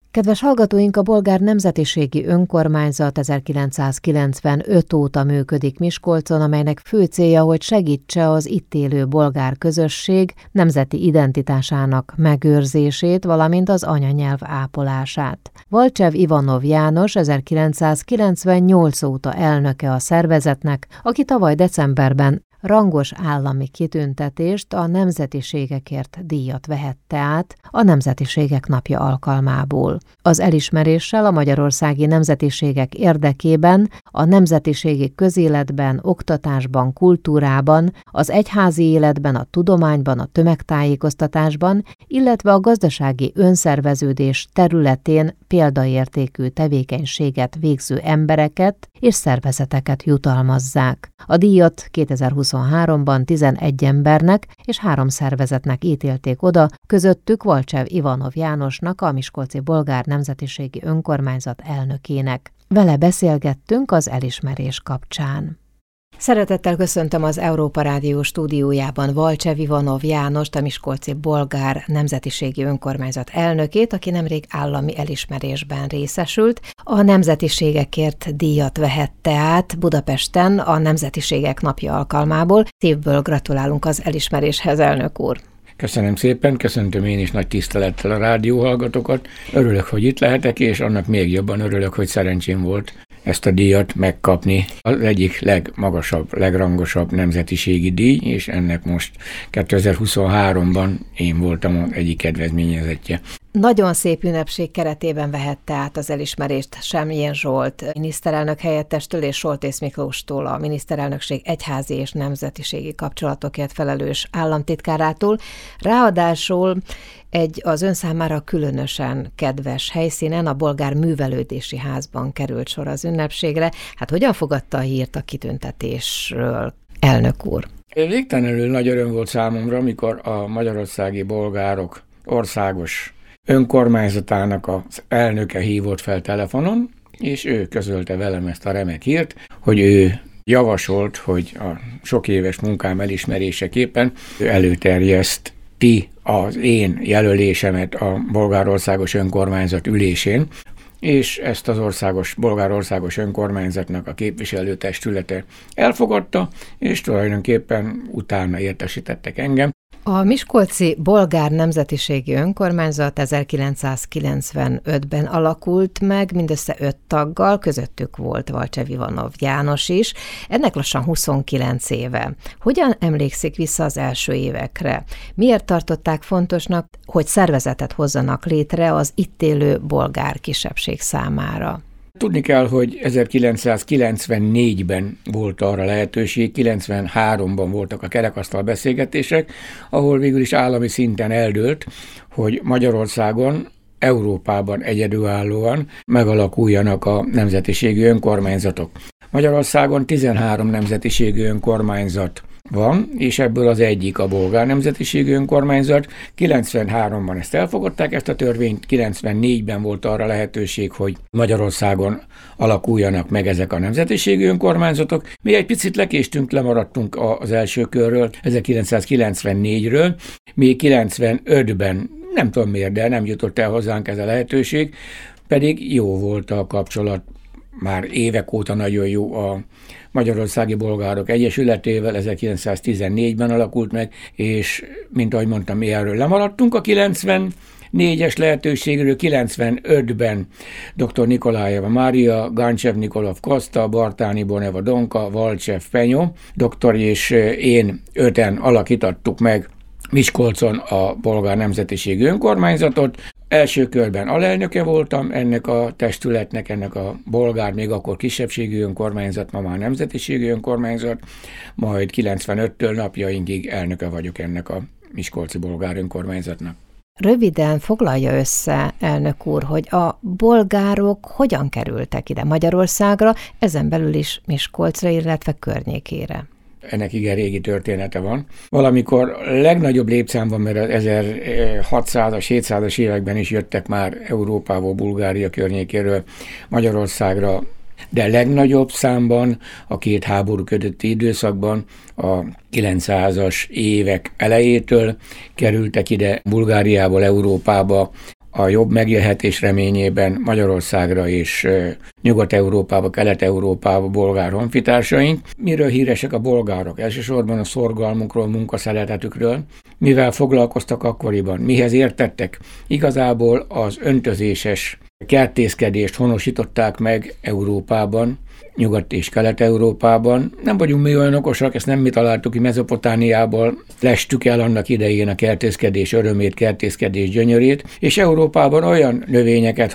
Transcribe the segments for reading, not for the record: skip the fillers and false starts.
Kedves hallgatóink, a Bolgár Nemzetiségi Önkormányzat 1995 óta működik Miskolcon, amelynek fő célja, hogy segítse az itt élő bolgár közösség nemzeti identitásának megőrzését, valamint az anyanyelv ápolását. Valcsev Ivanov János 1998 óta elnöke a szervezetnek, aki tavaly decemberben rangos állami kitüntetést, a nemzetiségekért díjat vehette át a Nemzetiségek Napja alkalmából. Az elismeréssel a magyarországi nemzetiségek érdekében a nemzetiségi közéletben, oktatásban, kultúrában, az egyházi életben, a tudományban, a tömegtájékoztatásban, illetve a gazdasági önszerveződés területén példaértékű tevékenységet végző embereket és szervezeteket jutalmazzák. A díjat 2023-ban 11 embernek és 3 szervezetnek ítélték oda, közöttük Valcsev Ivanov Jánosnak, a Miskolci Bolgár Nemzetiségi Önkormányzat elnökének. Vele beszélgettünk az elismerés kapcsán. Szeretettel köszöntöm az Európa Rádió stúdiójában Valcsev Ivanov Jánost, a Miskolci Bolgár Nemzetiségi Önkormányzat elnökét, aki nemrég állami elismerésben részesült. A nemzetiségekért díjat vehette át Budapesten a Nemzetiségek Napja alkalmából. Szívből gratulálunk az elismeréshez, elnök úr! Köszönöm szépen, köszöntöm én is nagy tisztelettel a rádióhallgatókat. Örülök, hogy itt lehetek, és annak még jobban örülök, hogy szerencsém volt ezt a díjat megkapni. Az egyik legmagasabb, legrangosabb nemzetiségi díj, és ennek most 2023-ban én voltam az egyik kedvezményezettje. Nagyon szép ünnepség keretében vehette át az elismerést Semjén Zsolt miniszterelnök helyettestől és Soltész Miklóstól, a miniszterelnökség egyházi és nemzetiségi kapcsolatokért felelős államtitkárától. Ráadásul egy az ön számára különösen kedves helyszínen, a Bolgár Művelődési Házban került sor az ünnepségre. Hát hogyan fogadta a hírt a kitüntetésről, elnök úr? Végtelenül nagy öröm volt számomra, amikor a magyarországi bolgárok országos önkormányzatának az elnöke hívott fel telefonon, és ő közölte velem ezt a remek hírt, hogy ő javasolt, hogy a sok éves munkám elismeréseképpen előterjeszti az én jelölésemet a Bolgárországos Önkormányzat ülésén, és ezt az Bolgárországos Önkormányzatnak a képviselőtestülete elfogadta, és tulajdonképpen utána értesítettek engem. A Miskolci Bolgár Nemzetiségi Önkormányzat 1995-ben alakult meg, mindössze 5 taggal, közöttük volt Valcsev Ivanov János is. Ennek lassan 29 éve. Hogyan emlékszik vissza az első évekre? Miért tartották fontosnak, hogy szervezetet hozzanak létre az itt élő bolgár kisebbség számára? Tudni kell, hogy 1994-ben volt arra lehetőség, 93-ban voltak a kerekasztal beszélgetések, ahol végül is állami szinten eldőlt, hogy Magyarországon, Európában egyedülállóan megalakuljanak a nemzetiségi önkormányzatok. Magyarországon 13 nemzetiségi önkormányzat van, és ebből az egyik a Bolgár Nemzetiségi Önkormányzat. 93-ban ezt elfogadták, ezt a törvényt, 94-ben volt arra lehetőség, hogy Magyarországon alakuljanak meg ezek a nemzetiségi önkormányzatok. Mi egy picit lekéstünk, lemaradtunk az első körről, 1994-ről, még 95-ben, nem tudom miért, de nem jutott el hozzánk ez a lehetőség, pedig jó volt a kapcsolat, már évek óta nagyon jó a Magyarországi Bolgárok Egyesületével, 1914-ben alakult meg, és mint ahogy mondtam, mi erről lemaradtunk a 94-es lehetőségről, 95-ben dr. Nikolájeva Mária, Gancsev Nikolov Koszta, Bartáni Boneva Donka, Valcsev Penyó, doktor és én 5-en alakítottuk meg Miskolcon a Bolgár Nemzetiségi Önkormányzatot. Első körben alelnöke voltam ennek a testületnek, ennek a bolgár, még akkor kisebbségi önkormányzat, ma már nemzetiségi önkormányzat, majd 95-től napjainkig elnöke vagyok ennek a Miskolci Bolgár Önkormányzatnak. Röviden foglalja össze, elnök úr, hogy a bolgárok hogyan kerültek ide Magyarországra, ezen belül is Miskolcra, illetve környékére. Ennek igen régi története van. Valamikor legnagyobb létszámban, mert az 1600-as, 700-as években is jöttek már Európából, Bulgária környékéről Magyarországra, de legnagyobb számban a két háború közötti időszakban a 900-as évek elejétől kerültek ide Bulgáriából Európába a jobb megélhetés reményében Magyarországra és Nyugat-Európába, Kelet-Európába bolgár honfitársaink. Miről híresek a bolgárok? Elsősorban a szorgalmukról, munkaszeretetükről. Mivel foglalkoztak akkoriban? Mihez értettek? Igazából az öntözéses kertészkedést honosították meg Európában, Nyugat- és Kelet-Európában. Nem vagyunk mi olyan okosak, ezt nem mi találtuk ki, Mezopotámiából lestük el annak idején a kertészkedés örömét, kertészkedés gyönyörét, és Európában olyan növényeket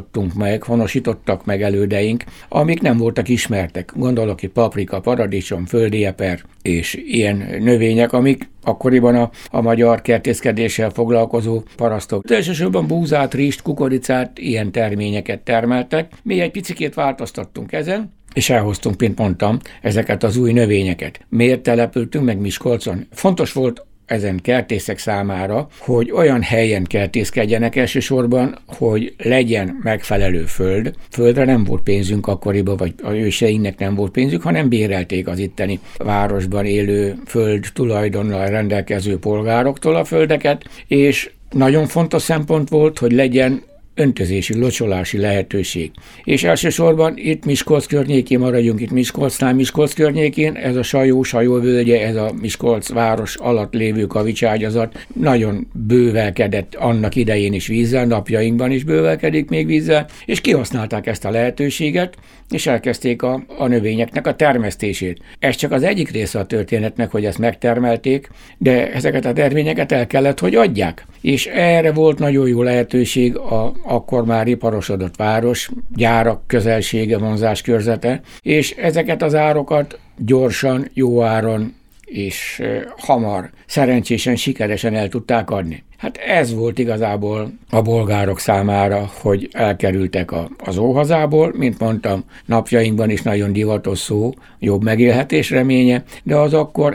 honosítottak meg elődeink, amik nem voltak ismertek. Gondolok itt paprika, paradicsom, földi eper és ilyen növények, amik akkoriban a magyar kertészkedéssel foglalkozó parasztok elsősorban búzát, rizst, kukoricát, ilyen terményeket termeltek. Mi egy picikét változtattunk ezen, és elhoztunk, mint mondtam, ezeket az új növényeket. Miért települtünk meg Miskolcon? Fontos volt ezen kertészek számára, hogy olyan helyen kertészkedjenek elsősorban, hogy legyen megfelelő föld. Földre nem volt pénzünk akkoriban, vagy a őseinknek nem volt pénzük, hanem bérelték az itteni városban élő föld tulajdonnal rendelkező polgároktól a földeket, és nagyon fontos szempont volt, hogy legyen öntözési, locsolási lehetőség. És elsősorban itt Miskolc környékén maradjunk, itt Miskolc környékén, ez a Sajó völgye, ez a Miskolc város alatt lévő kavicságyazat nagyon bővelkedett annak idején is vízzel, napjainkban is bővelkedik még vízzel, és kihasználták ezt a lehetőséget, és elkezdték a növényeknek a termesztését. Ez csak az egyik része a történetnek, hogy ezt megtermelték, de ezeket a terményeket el kellett, hogy adják. És erre volt nagyon jó lehetőség akkor már iparosodott város, gyárak közelsége, vonzás körzete, és ezeket az árokat gyorsan, jó áron és hamar, szerencsésen, sikeresen el tudták adni. Hát ez volt igazából a bolgárok számára, hogy elkerültek az óhazából, mint mondtam, napjainkban is nagyon divatos szó, jobb megélhetés reménye, de az akkor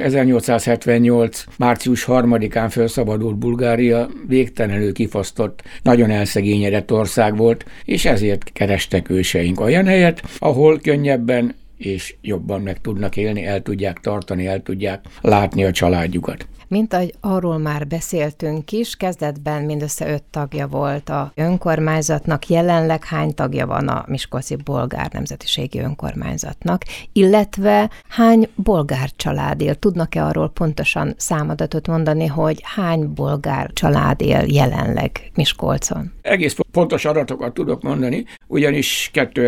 1878. március 3-án felszabadult Bulgária végtelenül kifosztott, nagyon elszegényedett ország volt, és ezért kerestek őseink olyan helyet, ahol könnyebben és jobban meg tudnak élni, el tudják tartani, el tudják látni a családjukat. Mint ahogy arról már beszéltünk is, kezdetben mindössze 5 tagja volt a önkormányzatnak, jelenleg hány tagja van a miskolci bolgár nemzetiségi önkormányzatnak, illetve hány bolgár család él? Tudnak-e arról pontosan számadatot mondani, hogy hány bolgár család él jelenleg Miskolcon? Egész pontos adatokat tudok mondani, ugyanis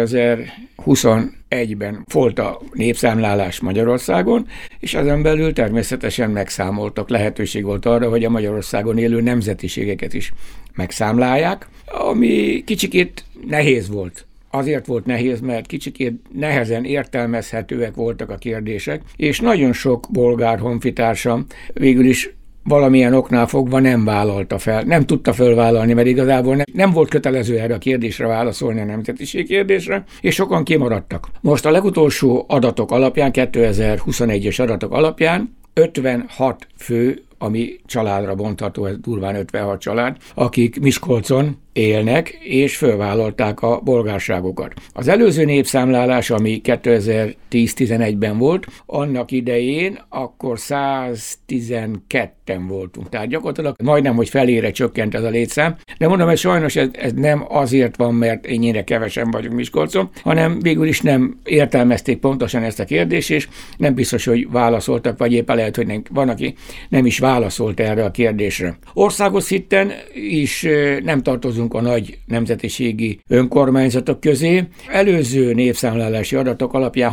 2021-ben volt a népszámlálás Magyarországon, és ezen belül természetesen megszámoltak. Lehetőség volt arra, hogy a Magyarországon élő nemzetiségeket is megszámlálják, ami kicsikét nehéz volt. Azért volt nehéz, mert kicsikét nehezen értelmezhetőek voltak a kérdések, és nagyon sok bolgár honfitársam végül is valamilyen oknál fogva nem vállalta fel, nem tudta fölvállalni, mert igazából nem volt kötelező erre a kérdésre válaszolni, a nemzetiség kérdésre, és sokan kimaradtak. Most a legutolsó adatok alapján, 2021-es adatok alapján 56 fő, ami családra bontható, ez durván 56 család, akik Miskolcon élnek, és fölvállalták a bolgárságokat. Az előző népszámlálás, ami 2010-11-ben volt, annak idején akkor 112-en voltunk. Tehát gyakorlatilag majdnem, hogy felére csökkent ez a létszám, de mondom, hogy sajnos ez nem azért van, mert ennyire kevesen vagyunk Miskolcon, hanem végül is nem értelmezték pontosan ezt a kérdést, és nem biztos, hogy válaszoltak, vagy éppen lehet, hogy van, aki nem is válaszolt erre a kérdésre. Országos szinten is nem tartozunk a nagy nemzetiségi önkormányzatok közé. Előző népszámlálási adatok alapján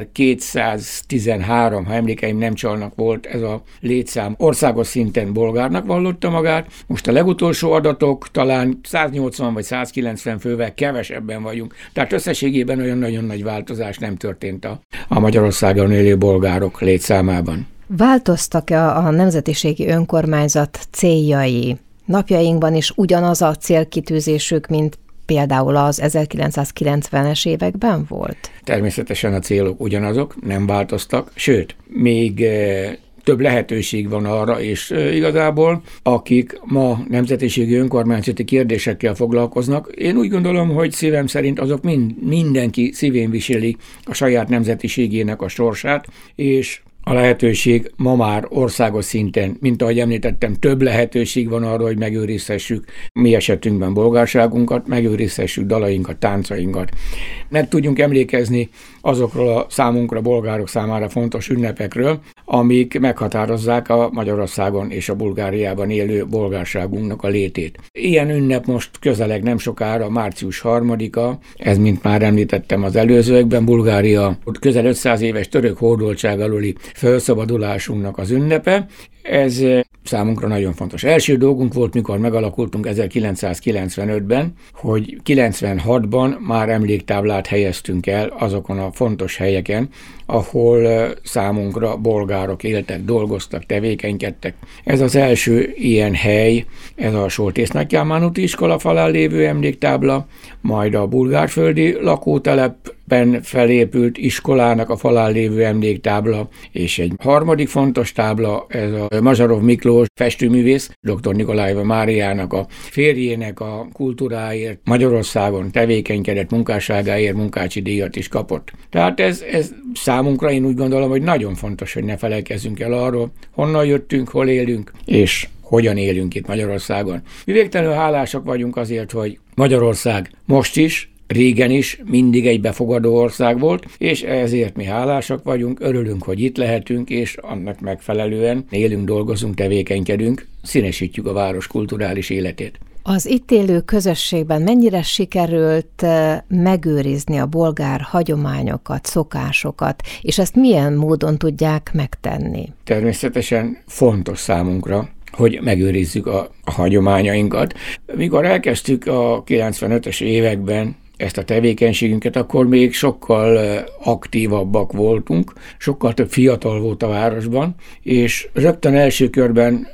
6213, ha emlékeim nem csalnak, volt ez a létszám. Országos szinten bolgárnak vallotta magát. Most a legutolsó adatok talán 180 vagy 190 fővel kevesebben vagyunk. Tehát összességében olyan nagyon nagy változás nem történt a Magyarországon élő bolgárok létszámában. Változtak-e a nemzetiségi önkormányzat céljai? Napjainkban is ugyanaz a célkitűzésük, mint például az 1990-es években volt? Természetesen a célok ugyanazok, nem változtak, sőt, még több lehetőség van arra, és igazából akik ma nemzetiségi önkormányzati kérdésekkel foglalkoznak, én úgy gondolom, hogy szívem szerint azok mindenki szívén viseli a saját nemzetiségének a sorsát, és a lehetőség ma már országos szinten, mint ahogy említettem, több lehetőség van arra, hogy megőrizhessük mi esetünkben bolgárságunkat, megőrizhessük dalainkat, táncainkat. Meg tudjunk emlékezni azokról a számunkra, bolgárok számára fontos ünnepekről, amik meghatározzák a Magyarországon és a Bulgáriában élő bolgárságunknak a létét. Ilyen ünnep most közeleg nem sokára, március 3-a, ez, mint már említettem az előzőekben, Bulgária közel 500 éves török hódoltság aluli felszabadulásunknak az ünnepe. Ez számunkra nagyon fontos. Első dolgunk volt, mikor megalakultunk 1995-ben, hogy 96-ban már emléktáblát helyeztünk el azokon a fontos helyeken, ahol számunkra bolgárok éltek, dolgoztak, tevékenykedtek. Ez az első ilyen hely, ez a Soltész Nagy Kálmán úti iskola falán lévő emléktábla, majd a bulgárföldi lakótelepben felépült iskolának a falán lévő emléktábla, és egy harmadik fontos tábla, ez a Mazsarov Miklós festőművész, dr. Nikolajeva Máriának a férjének a kultúráért Magyarországon tevékenykedett, munkásságáért munkácsi díjat is kapott. Tehát ez számunkra, én úgy gondolom, hogy nagyon fontos, hogy ne felejkezzünk el arról, honnan jöttünk, hol élünk, és hogyan élünk itt Magyarországon. Mi végtelenül hálásak vagyunk azért, hogy Magyarország most is, régen is mindig egy befogadó ország volt, és ezért mi hálásak vagyunk, örülünk, hogy itt lehetünk, és annak megfelelően élünk, dolgozunk, tevékenykedünk, színesítjük a város kulturális életét. Az itt élő közösségben mennyire sikerült megőrizni a bolgár hagyományokat, szokásokat, és ezt milyen módon tudják megtenni? Természetesen fontos számunkra, hogy megőrizzük a hagyományainkat. Mikor elkezdtük a 95-es években ezt a tevékenységünket, akkor még sokkal aktívabbak voltunk, sokkal több fiatal volt a városban, és rögtön első körben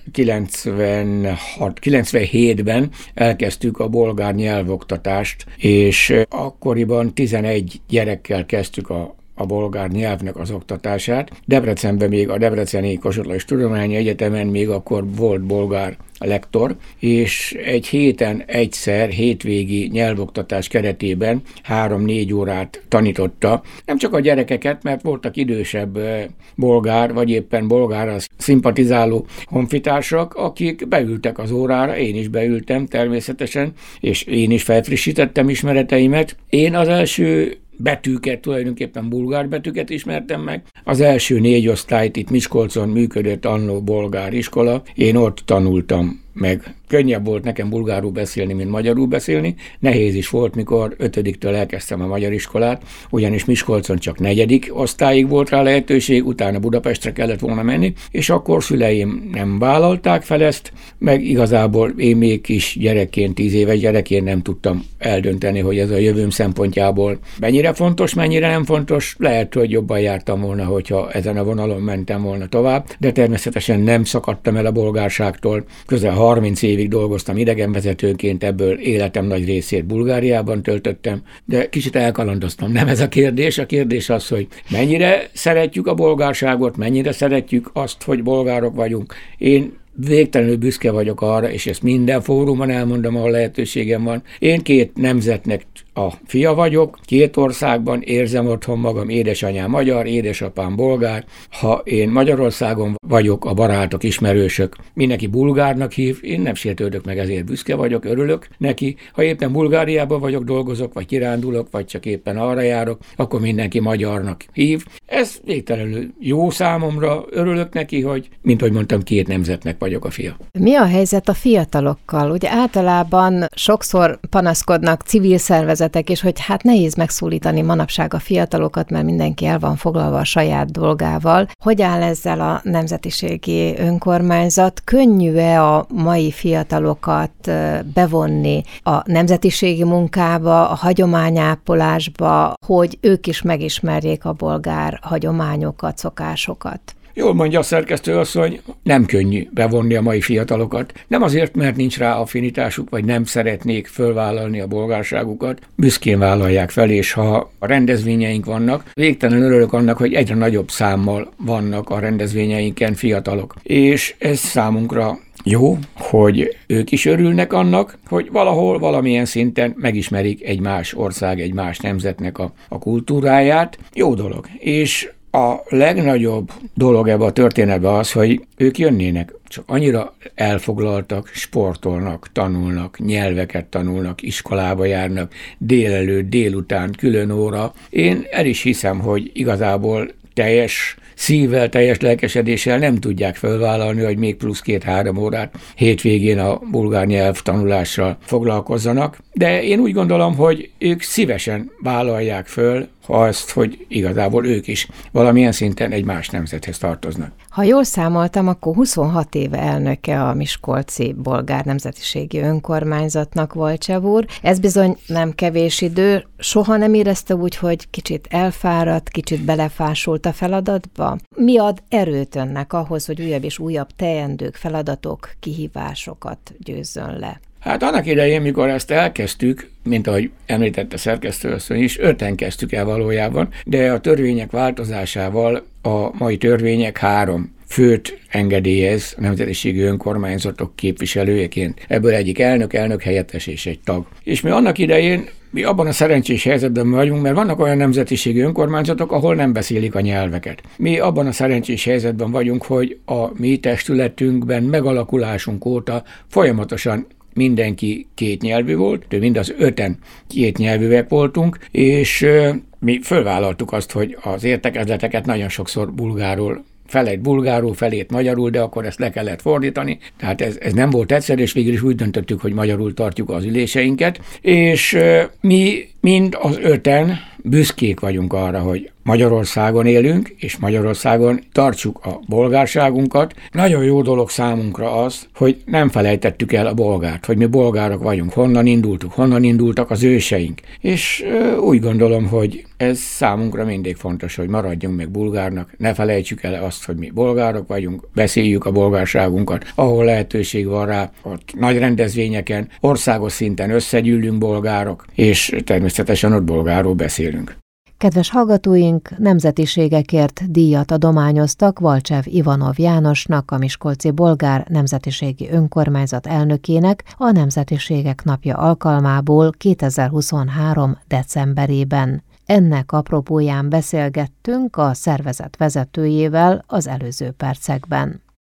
97-ben elkezdtük a bolgár nyelvoktatást, és akkoriban 11 gyerekkel kezdtük a bolgár nyelvnek az oktatását. Debrecenben még a Debreceni Kossuth Lajos Tudományi Egyetemen még akkor volt bolgár lektor, és egy héten egyszer hétvégi nyelvoktatás keretében 3-4 órát tanította. Nem csak a gyerekeket, mert voltak idősebb bolgár, vagy éppen bolgárra szimpatizáló honfitársak, akik beültek az órára, én is beültem természetesen, és én is felfrissítettem ismereteimet. Én az első betűket, tulajdonképpen bulgár betűket ismertem meg. Az első 4 osztályt itt Miskolcon működött annó bolgár iskola, én ott tanultam meg. Könnyebb volt nekem bulgárul beszélni, mint magyarul beszélni. Nehéz is volt, mikor 5-től elkezdtem a magyar iskolát, ugyanis Miskolcon csak 4. osztályig volt rá lehetőség, utána Budapestre kellett volna menni, és akkor szüleim nem vállalták fel ezt, meg igazából én még kis gyerekként, 10 éves gyerekként nem tudtam eldönteni, hogy ez a jövőm szempontjából mennyire fontos, mennyire nem fontos. Lehet, hogy jobban jártam volna, hogyha ezen a vonalon mentem volna tovább, de természetesen nem szakadtam el a bolgárságtól. Közel 30 évig dolgoztam idegenvezetőként, ebből életem nagy részét Bulgáriában töltöttem, de kicsit elkalandoztam. Nem ez a kérdés. A kérdés az, hogy mennyire szeretjük a bolgárságot, mennyire szeretjük azt, hogy bolgárok vagyunk. Én végtelenül büszke vagyok arra, és ezt minden fórumon elmondom, ahol lehetőségem van. Én 2 nemzetnek a fia vagyok, 2 országban érzem otthon magam, édesanyám magyar, édesapám bolgár. Ha én Magyarországon vagyok, a barátok, ismerősök mindenki bulgárnak hív, én nem sértődök meg, ezért büszke vagyok, örülök neki. Ha éppen Bulgáriában vagyok, dolgozok, vagy kirándulok, vagy csak éppen arra járok, akkor mindenki magyarnak hív. Ez végtelenül jó számomra, örülök neki, hogy, mint ahogy mondtam, 2 nemzetnek vagyok a fia. Mi a helyzet a fiatalokkal? Ugye általában sokszor panaszkodnak civil szervezetek, és hogy hát nehéz megszólítani manapság a fiatalokat, mert mindenki el van foglalva a saját dolgával. Hogy áll ezzel a nemzetiségi önkormányzat? Könnyű-e a mai fiatalokat bevonni a nemzetiségi munkába, a hagyományápolásba, hogy ők is megismerjék a bolgár hagyományokat, szokásokat? Jól mondja a szerkesztő asszony, nem könnyű bevonni a mai fiatalokat. Nem azért, mert nincs rá affinitásuk, vagy nem szeretnék fölvállalni a bolgárságukat. Büszkén vállalják fel, és ha a rendezvényeink vannak, végtelenül örülök annak, hogy egyre nagyobb számmal vannak a rendezvényeinken fiatalok. És ez számunkra jó, hogy ők is örülnek annak, hogy valahol, valamilyen szinten megismerik egy más ország, egy más nemzetnek a kultúráját. Jó dolog. És A legnagyobb dolog ebben a történetben az, hogy ők jönnének, csak annyira elfoglaltak, sportolnak, tanulnak, nyelveket tanulnak, iskolába járnak, délelőtt, délután, külön óra. Én el is hiszem, hogy igazából teljes szívvel, teljes lelkesedéssel nem tudják felvállalni, hogy még plusz 2-3 órát hétvégén a bulgár nyelv tanulással foglalkozzanak, de én úgy gondolom, hogy ők szívesen vállalják föl azt, hogy igazából ők is valamilyen szinten egy más nemzethez tartoznak. Ha jól számoltam, akkor 26 éve elnöke a miskolci bolgár nemzetiségi önkormányzatnak Valcsev úr. Ez bizony nem kevés idő. Soha nem érezte úgy, hogy kicsit elfáradt, kicsit belefásult a feladatba? Mi ad erőt önnek ahhoz, hogy újabb és újabb teendők, feladatok, kihívásokat győzzön le? Hát annak idején, mikor ezt elkezdtük, mint ahogy említette szerkesztőasszony is, 5-en kezdtük el valójában, de a törvények változásával a mai törvények 3 főt engedélyez a nemzetiségi önkormányzatok képviselőjeként. Ebből egyik elnök helyettes és egy tag. És mi annak idején mi abban a szerencsés helyzetben vagyunk, mert vannak olyan nemzetiségi önkormányzatok, ahol nem beszélik a nyelveket. Mi abban a szerencsés helyzetben vagyunk, hogy a mi testületünkben megalakulásunk óta folyamatosan mindenki kétnyelvű volt, mind az 5-en kétnyelvűek voltunk, és mi fölvállaltuk azt, hogy az értekezleteket nagyon sokszor bulgárul, felét bulgárul, felét magyarul, de akkor ezt le kellett fordítani. Tehát ez nem volt egyszer, és végül is úgy döntöttük, hogy magyarul tartjuk az üléseinket, és mi mind az 5-en büszkék vagyunk arra, hogy Magyarországon élünk, és Magyarországon tartsuk a bolgárságunkat. Nagyon jó dolog számunkra az, hogy nem felejtettük el a bolgárt, hogy mi bolgárok vagyunk, honnan indultak az őseink. És úgy gondolom, hogy ez számunkra mindig fontos, hogy maradjunk meg bulgárnak, ne felejtsük el azt, hogy mi bolgárok vagyunk, beszéljük a bolgárságunkat, ahol lehetőség van rá, ott nagy rendezvényeken, országos szinten összegyűlünk bolgárok, és természetesen ott bolgárról beszélünk. Kedves hallgatóink, nemzetiségekért díjat adományoztak Valcsev Ivanov Jánosnak, a Miskolci Bolgár Nemzetiségi Önkormányzat elnökének a Nemzetiségek Napja alkalmából 2023. decemberében. Ennek apropóján beszélgettünk a szervezet vezetőjével az előző percekben.